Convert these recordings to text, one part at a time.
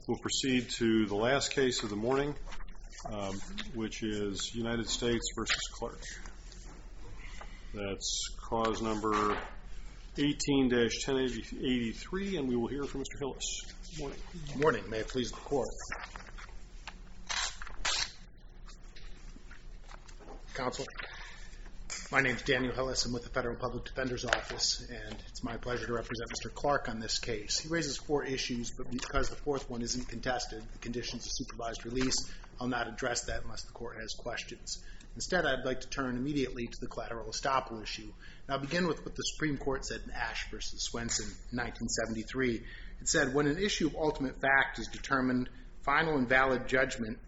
We'll proceed to the last case of the morning, which is United States v. Clark. That's cause number 18-1083, and we will hear from Mr. Hillis. Good morning. Good morning. May it please the Court. Counsel, my name is Daniel Hillis. I'm with the Federal Public Defender's Office, and it's my pleasure to represent Mr. Clark on this case. He raises 4 issues, but because the 4th one isn't contested, the conditions of supervised release, I'll not address that unless the Court has questions. Instead, I'd like to turn immediately to the collateral estoppel issue. And I'll begin with what the Supreme Court said in Ashe v. Swenson in 1973. It said, when an issue of ultimate fact is determined, final and valid judgment,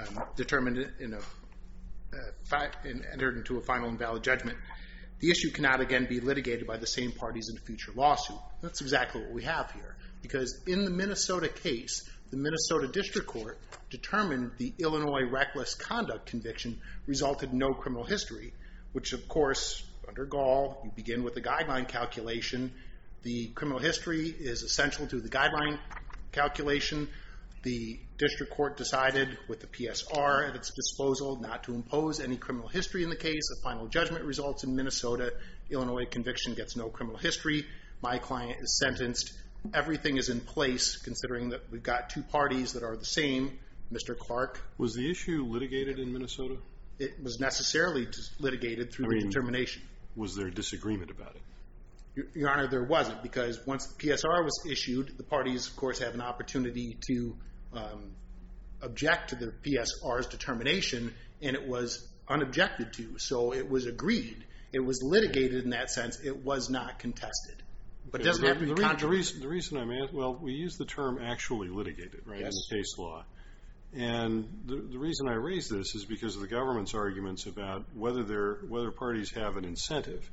entered into a final and valid judgment, the issue cannot again be litigated by the same parties in a future lawsuit. That's exactly what we have here. Because in the Minnesota case, the Minnesota District Court determined the Illinois reckless conduct conviction resulted in no criminal history, which of course, under Gall, you begin with a guideline calculation. The criminal history is essential to the guideline calculation. The District Court decided with the PSR at its disposal not to impose any criminal history in the case. A final judgment results in Minnesota. Illinois conviction gets no criminal history. My client is sentenced. Everything is in place, considering that we've got 2 parties that are the same. Mr. Clark. Was the issue litigated in Minnesota? It was necessarily litigated through the determination. Was there disagreement about it? Your Honor, there wasn't, because once the PSR was issued, the parties, of course, have an opportunity to object to the PSR's determination, and it was unobjected to. So it was agreed. It was litigated in that sense. It was not contested. But it doesn't have to be controversial. The reason I'm asking, well, we use the term actually litigated, right, yes, in the case law. And the reason I raise this is because of the government's arguments about whether parties have an incentive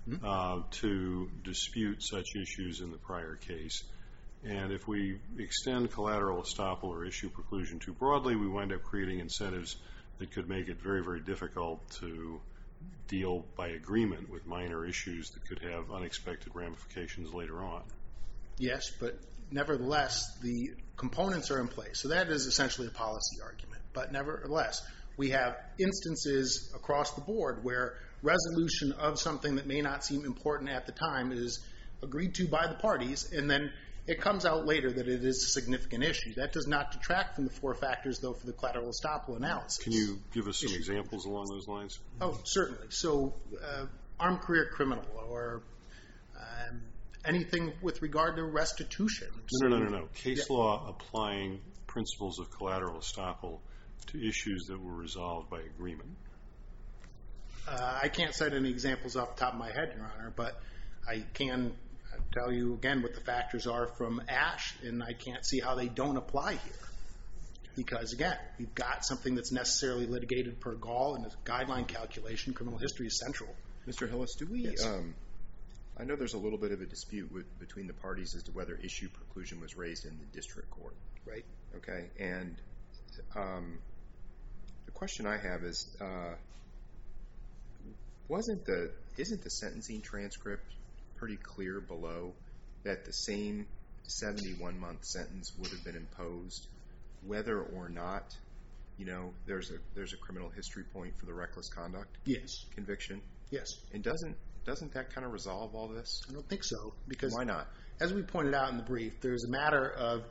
to dispute such issues in the prior case. And if we extend collateral estoppel or issue preclusion too broadly, we wind up creating incentives that could make it very, very difficult to deal by agreement with minor issues that could have unexpected ramifications later on. Yes, but nevertheless, the components are in place. So that is essentially a policy argument. But nevertheless, we have instances across the board where resolution of something that may not seem important at the time is agreed to by the parties, and then it comes out later that it is a significant issue. That does not detract from the 4 factors, though, for the collateral estoppel analysis. Can you give us some examples along those lines? Oh, certainly. So armed career criminal or anything with regard to restitution. No. Case law applying principles of collateral estoppel to issues that were resolved by agreement. I can't cite any examples off the top of my head, Your Honor, but I can tell you again what the factors are from Ashe, and I can't see how they don't apply here. Because again, we've got something that's necessarily litigated per Gall and a guideline calculation. Criminal history is central. Mr. Hillis, do we? Yes. I know there's a little bit of a dispute between the parties as to whether issue preclusion was raised in the district court. Right. Okay. And the question I have is, isn't the sentencing transcript pretty clear below that the same 71-month sentence would have been imposed whether or not, there's a criminal history point for the reckless conduct conviction? Yes. And doesn't that kind of resolve all this? I don't think so. Because why not? As we pointed out in the brief, there's a matter of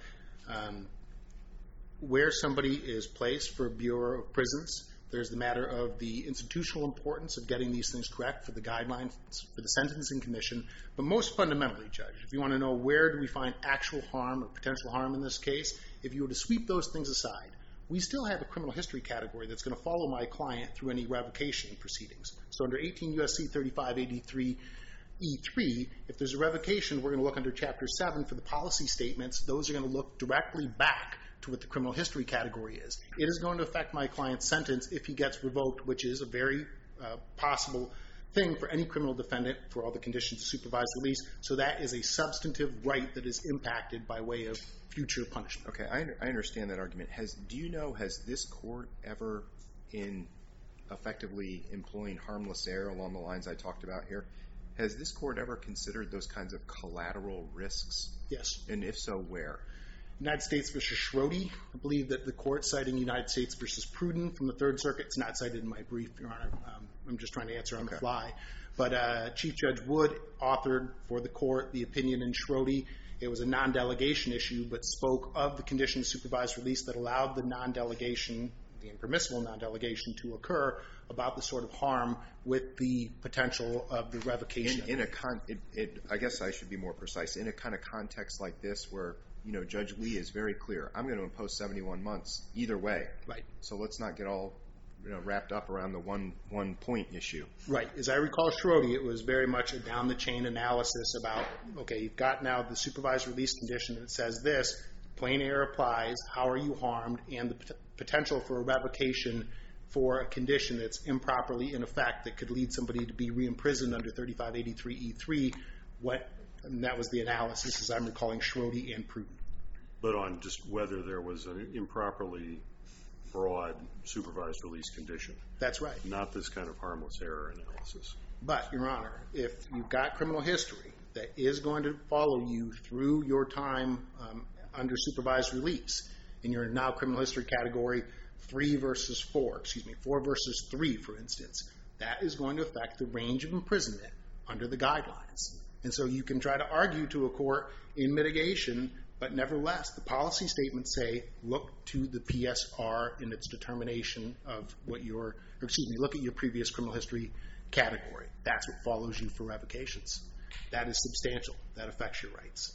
where somebody is placed for Bureau of Prisons. There's the matter of the institutional importance of getting these things correct for the guidelines for the Sentencing Commission. But most fundamentally, Judge, if you want to know where do we find actual harm or potential harm in this case, if you were to sweep those things aside, we still have a criminal history category that's going to follow my client through any revocation proceedings. So under 18 U.S.C. 3583 E3, if there's a revocation, we're going to look under Chapter 7 for the policy statements. Those are going to look directly back to what the criminal history category is. It is going to affect my client's sentence if he gets revoked, which is a very possible thing for any criminal defendant for all the conditions of supervised release. So that is a substantive right that is impacted by way of future punishment. Okay, I understand that argument. Has this court ever, in effectively employing harmless error along the lines I talked about here, has this court ever considered those kinds of collateral risks? Yes. And if so, where? United States v. Schroede. I believe that the court citing United States v. Pruden from the Third Circuit, it's not cited in my brief, Your Honor. I'm just trying to answer on the fly. But Chief Judge Wood authored for the court the opinion in Schroede. It was a non-delegation issue, but spoke of the condition of supervised release that allowed the non-delegation, the impermissible non-delegation, to occur about the sort of harm with the potential of the revocation. I guess I should be more precise. In a kind of context like this where, Judge Lee is very clear, I'm going to impose 71 months either way. Right. So let's not get all wrapped up around the one point issue. Right. As I recall Schroede, it was very much a down-the-chain analysis about, okay, you've got now the supervised release condition that says this, plain error applies, how are you harmed, and the potential for a revocation for a condition that's improperly in effect that could lead somebody to be re-imprisoned under 3583E3. And that was the analysis, as I'm recalling Schroede and Pruden. But on just whether there was an improperly broad supervised release condition. That's right. Not this kind of harmless error analysis. But, Your Honor, if you've got criminal history that is going to follow you through your time under supervised release, and you're now criminal history category 4 versus 3, for instance, that is going to affect the range of imprisonment under the guidelines. And so you can try to argue to a court in mitigation, but nevertheless, the policy statements say, look to the PSR in its determination of look at your previous criminal history category. That's what follows you for revocations. That is substantial. That affects your rights.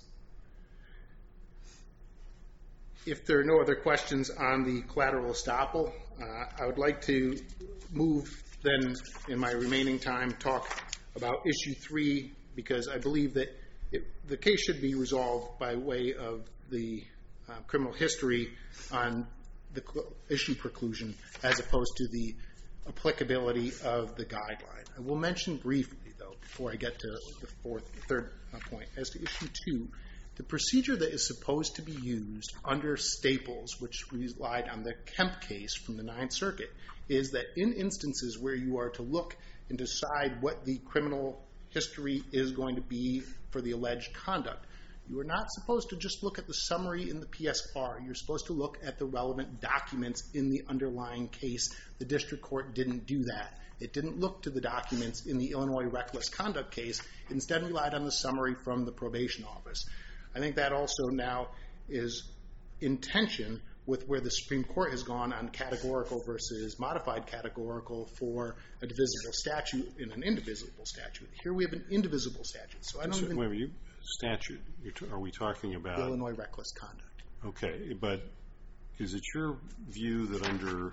If there are no other questions on the collateral estoppel, I would like to move then in my remaining time talk about issue 3, because I believe that the case should be resolved by way of the criminal history on the issue preclusion as opposed to the applicability of the guideline. I will mention briefly, though, before I get to the third point, as to issue 2, the procedure that is supposed to be used under Staples, which relied on the Kemp case from the Ninth Circuit, is that in instances where you are to look and decide what the criminal history is going to be for the alleged conduct, you are not supposed to just look at the summary in the PSR. You're supposed to look at the relevant documents in the underlying case. The district court didn't do that. It didn't look to the documents in the Illinois reckless conduct case. Instead, relied on the summary from the probation office. I think that also now is in tension with where the Supreme Court has gone on categorical versus modified categorical for a divisible statute and an indivisible statute. Here we have an indivisible statute. So I don't even... Statute, are we talking about... Illinois reckless conduct. Okay, but is it your view that under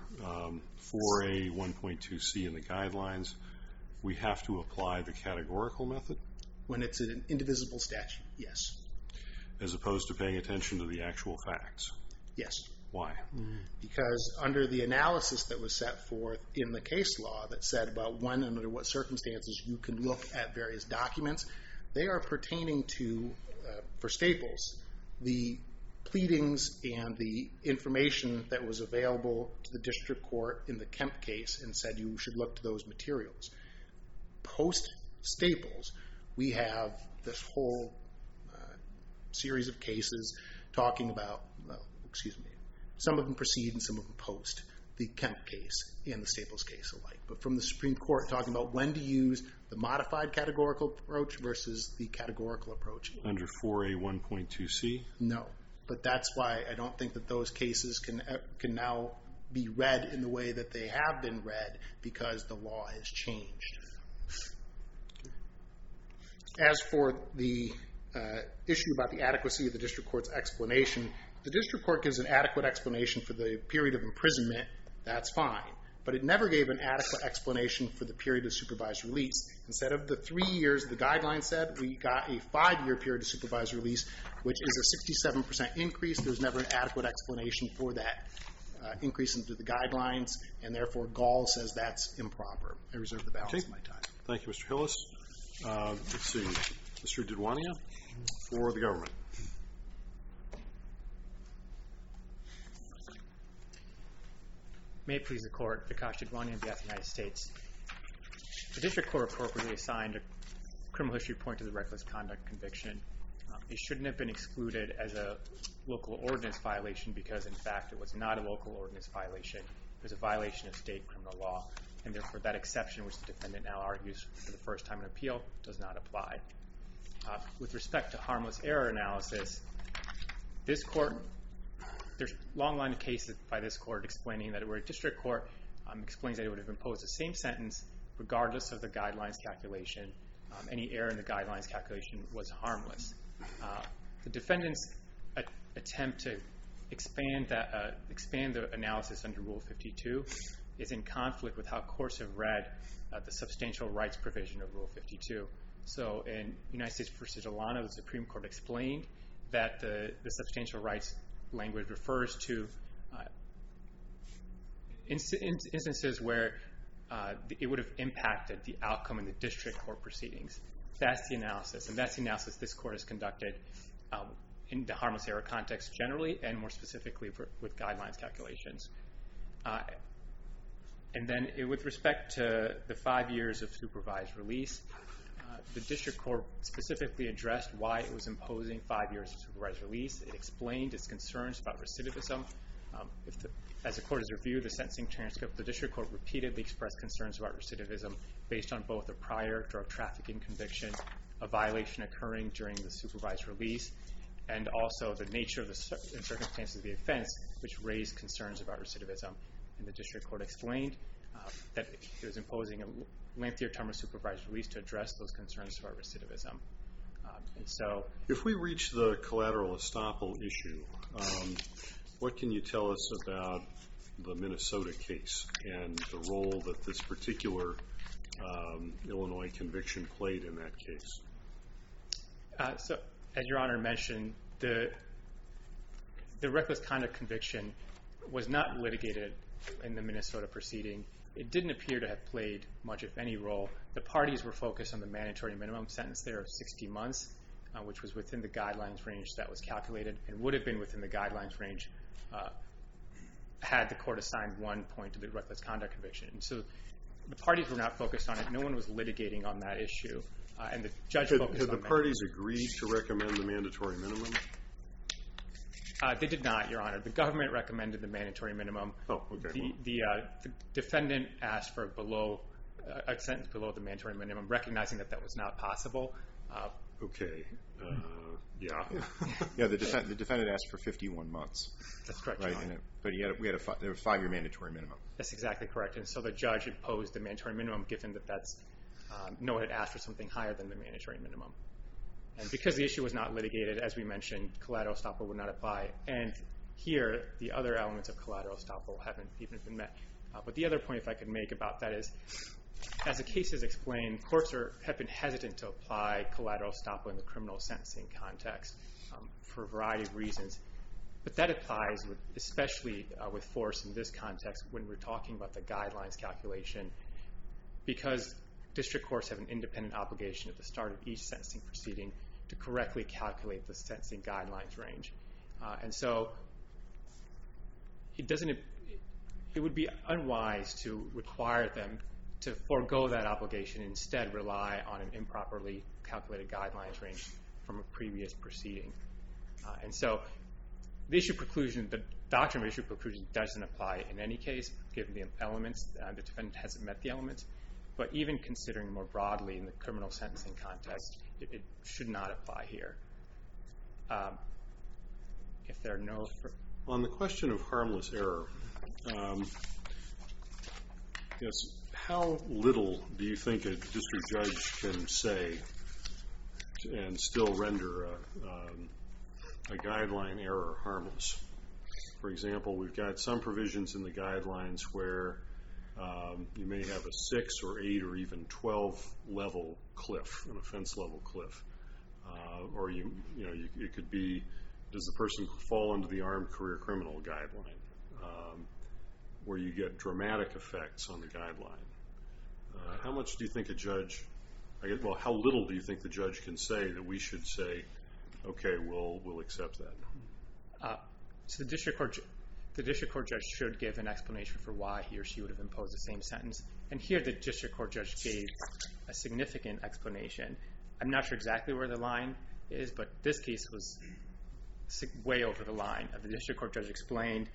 4A 1.2c in the guidelines, we have to apply the categorical method? When it's an indivisible statute, yes. As opposed to paying attention to the actual facts? Yes. Why? Because under the analysis that was set forth in the case law that said about when and under what circumstances you can look at various documents, they are pertaining to, for Staples, the pleadings and the information that was available to the district court in the Kemp case and said you should look to those materials. Post-Staples, we have this whole series of cases talking about, some of them precede and some of them post the Kemp case and the Staples case alike. But from the Supreme Court talking about when to use the modified categorical approach versus the categorical approach. Under 4A 1.2c? No. But that's why I don't think that those cases can now be read in the way that they have been read because the law has changed. As for the issue about the adequacy of the district court's explanation, the district court gives an adequate explanation for the period of imprisonment. That's fine. But it never gave an adequate explanation for the period of supervised release. Instead of the 3 years the guideline said, we got a 5-year period of supervised release, which is a 67% increase. There's never an adequate explanation for that increase into the guidelines, and therefore Gall says that's improper. I reserve the balance of my time. Thank you, Mr. Hillis. Let's see. Mr. Dudwania for the government. May it please the Court, Vikash Dudwania on behalf of the United States. The district court appropriately assigned a criminal history point to the reckless conduct conviction. it shouldn't have been excluded as a local ordinance violation because, in fact, it was not a local ordinance violation. It was a violation of state criminal law, and therefore that exception, which the defendant now argues for the first time in appeal, does not apply. With respect to harmless error analysis, this court, there's a long line of cases by this court explaining that where a district court explains that it would have imposed the same sentence regardless of the guidelines calculation. Any error in the guidelines calculation was harmless. The defendant's attempt to expand the analysis under Rule 52 is in conflict with how courts have read the substantial rights provision of Rule 52. So in United States v. Alano, the Supreme Court explained that the substantial rights language refers to instances where it would have impacted the outcome in the district court proceedings. That's the analysis, and that's the analysis this court has conducted in the harmless error context generally, and more specifically with guidelines calculations. And then with respect to the 5 years of supervised release, the district court specifically addressed why it was imposing 5 years of supervised release. It explained its concerns about recidivism. As the court has reviewed the sentencing transcript, the district court repeatedly expressed concerns about recidivism based on both a prior drug trafficking conviction, a violation occurring during the supervised release, and also the nature of the circumstances of the offense, which raised concerns about recidivism. And the district court explained that it was imposing a lengthier term of supervised release to address those concerns about recidivism. And so, if we reach the collateral estoppel issue, what can you tell us about the Minnesota case and the role that this particular Illinois conviction played in that case? So, as Your Honor mentioned, the reckless conduct conviction was not litigated in the Minnesota proceeding. It didn't appear to have played much, if any, role. The parties were focused on the mandatory minimum sentence there of 60 months, which was within the guidelines range that was calculated and would have been within the guidelines range had the court assigned 1 point to the reckless conduct conviction. And so the parties were not focused on it. No one was litigating on that issue. And the judge focused on it. Had the parties agreed to recommend the mandatory minimum? They did not, Your Honor. The government recommended the mandatory minimum. Oh, okay. The defendant asked for a sentence below the mandatory minimum, recognizing that was not possible. Okay. Yeah. Yeah, the defendant asked for 51 months. That's correct, right, Your Honor. But there was a 5-year mandatory minimum. That's exactly correct. And so the judge imposed the mandatory minimum, given that no one had asked for something higher than the mandatory minimum. And because the issue was not litigated, as we mentioned, collateral estoppel would not apply. And here, the other elements of collateral estoppel haven't even been met. But the other point, if I could make about that is, as the case is explained, courts have been hesitant to apply collateral estoppel in the criminal sentencing context for a variety of reasons. But that applies especially with force in this context when we're talking about the guidelines calculation, because district courts have an independent obligation at the start of each sentencing proceeding to correctly calculate the sentencing guidelines range. And so it would be unwise to require them to forego that obligation and instead rely on an improperly calculated guidelines range from a previous proceeding. And so the doctrine of issue preclusion doesn't apply in any case, given the elements. The defendant hasn't met the elements. But even considering more broadly in the criminal sentencing context, it should not apply here. If there are no... On the question of harmless error, yes, how little do you think a district judge can say and still render a guideline error harmless? For example, we've got some provisions in the guidelines where you may have a 6 or 8 or even 12 level cliff, an offense level cliff, or it could be, does the person fall under the armed career criminal guideline, where you get dramatic effects on the guideline. How much do you think a judge, how little do you think the judge can say that we should say, okay, we'll accept that? So the district court judge should give an explanation for why he or she would have imposed the same sentence. And here the district court judge gave a significant explanation. I'm not sure exactly where the line is, but this case was way over the line. The district court judge explained,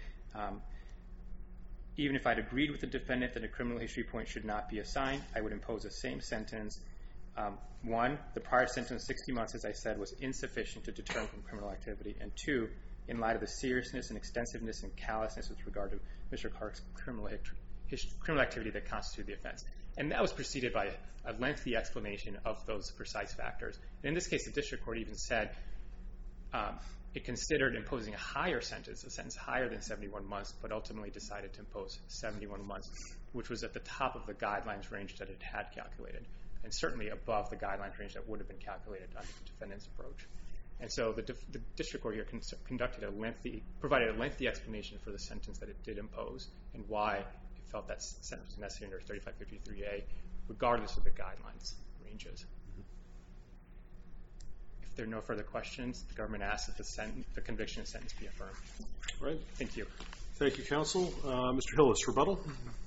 even if I'd agreed with the defendant that a criminal history point should not be assigned, I would impose the same sentence. One, the prior sentence, 60 months, as I said, was insufficient to deter him from criminal activity. And two, in light of the seriousness and extensiveness and callousness with regard to Mr. Clark's criminal activity that constituted the offense. And that was preceded by a lengthy explanation of those precise factors. And in this case, the district court even said it considered imposing a higher sentence, a sentence higher than 71 months, but ultimately decided to impose 71 months, which was at the top of the guidelines range that it had calculated, and certainly above the guidelines range that would have been calculated under the defendant's approach. And so the district court here provided a lengthy explanation for the sentence that it did impose and why it felt that sentence was necessary under 3553A, regardless of the guidelines ranges. If there are no further questions, the government asks that the conviction and sentence be affirmed. All right. Thank you. Thank you, counsel. Mr. Hillis, rebuttal.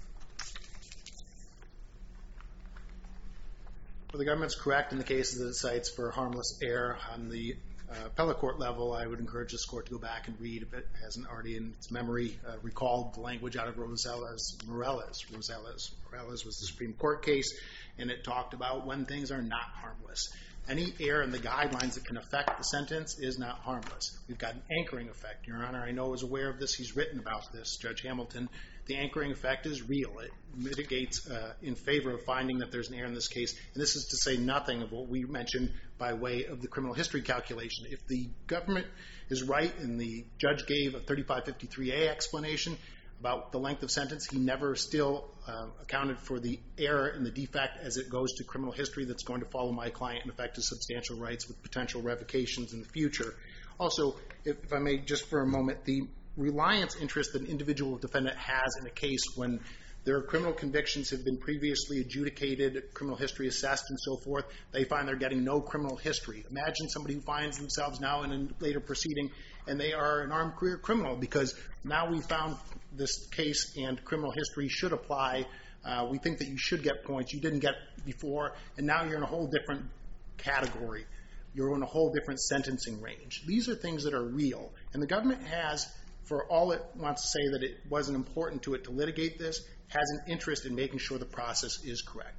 Well, the government's correct in the cases that it cites for harmless error. On the appellate court level, I would encourage this court to go back and read, if it hasn't already in its memory, recalled the language out of Morales. Morales was the Supreme Court case, and it talked about when things are not harmless. Any error in the guidelines that can affect the sentence is not harmless. We've got an anchoring effect. Your Honor, I know is aware of this. He's written about this, Judge Hamilton. The anchoring effect is real. It mitigates in favor of finding that there's an error in this case. And this is to say nothing of what we mentioned by way of the criminal history calculation. If the government is right and the judge gave a 3553A explanation about the length of sentence, he never still accounted for the error and the defect as it goes to criminal history that's going to follow my client and affect his substantial rights with potential revocations in the future. Also, if I may just for a moment, the reliance interest that an individual defendant has in a case when their criminal convictions have been previously adjudicated, criminal history assessed, and so forth, they find they're getting no criminal history. Imagine somebody who finds themselves now in a later proceeding and they are an armed career criminal because now we found this case and criminal history should apply. We think that you should get points you didn't get before, and now you're in a whole different category. You're in a whole different sentencing range. These are things that are real, and the government has, for all it wants to say that it wasn't important to it to litigate this, has an interest in making sure the process is correct.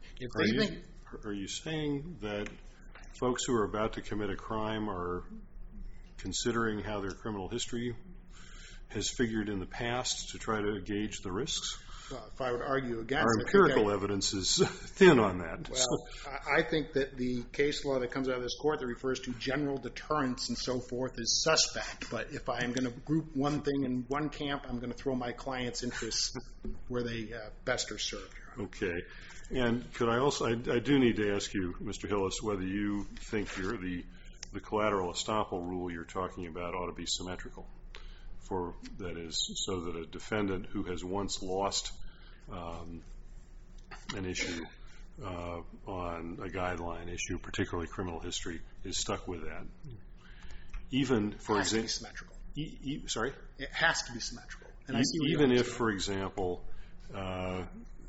Are you saying that folks who are about to commit a crime are considering how their criminal history has figured in the past to try to gauge the risks? Well, if I would argue against our empirical evidence is thin on that. Well, I think that the case law that comes out of this court that refers to general deterrence and so forth is suspect. But if I am going to group one thing in one camp, I'm going to throw my client's interests where they best are served. Okay. And could I also, I do need to ask you, Mr. Hillis, whether you think the collateral estoppel rule you're talking about ought to be symmetrical. That is, so that a defendant who has once lost an issue on a guideline issue, particularly criminal history, is stuck with that. Even, for example, symmetrical. Sorry? It has to be symmetrical. And even if, for example, I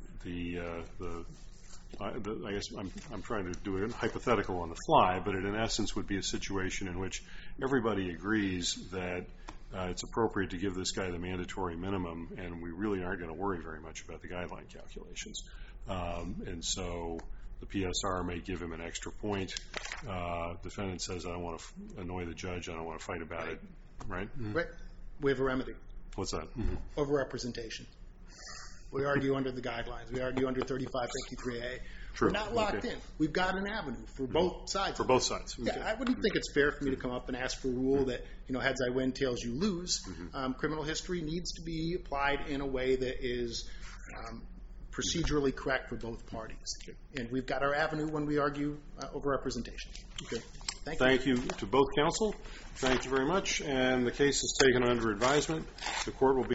guess I'm trying to do a hypothetical on the fly, but it in essence would be a situation in which everybody agrees that it's appropriate to give this guy the mandatory minimum, and we really aren't going to worry very much about the guideline calculations. And so the PSR may give him an extra point. Defendant says, I don't want to annoy the judge, I don't want to fight about it. Right? Right. We have a remedy. What's that? Overrepresentation. We argue under the guidelines. We argue under 3553A. True. We're not locked in. We've got an avenue for both sides. For both sides. Yeah, I wouldn't think it's fair for me to come up and ask for a rule that, heads I win, tails you lose. Criminal history needs to be applied in a way that is procedurally correct for both parties. And we've got our avenue when we argue overrepresentation. Okay. Thank you to both counsel. Thank you very much. And the case is taken under advisement. The court will be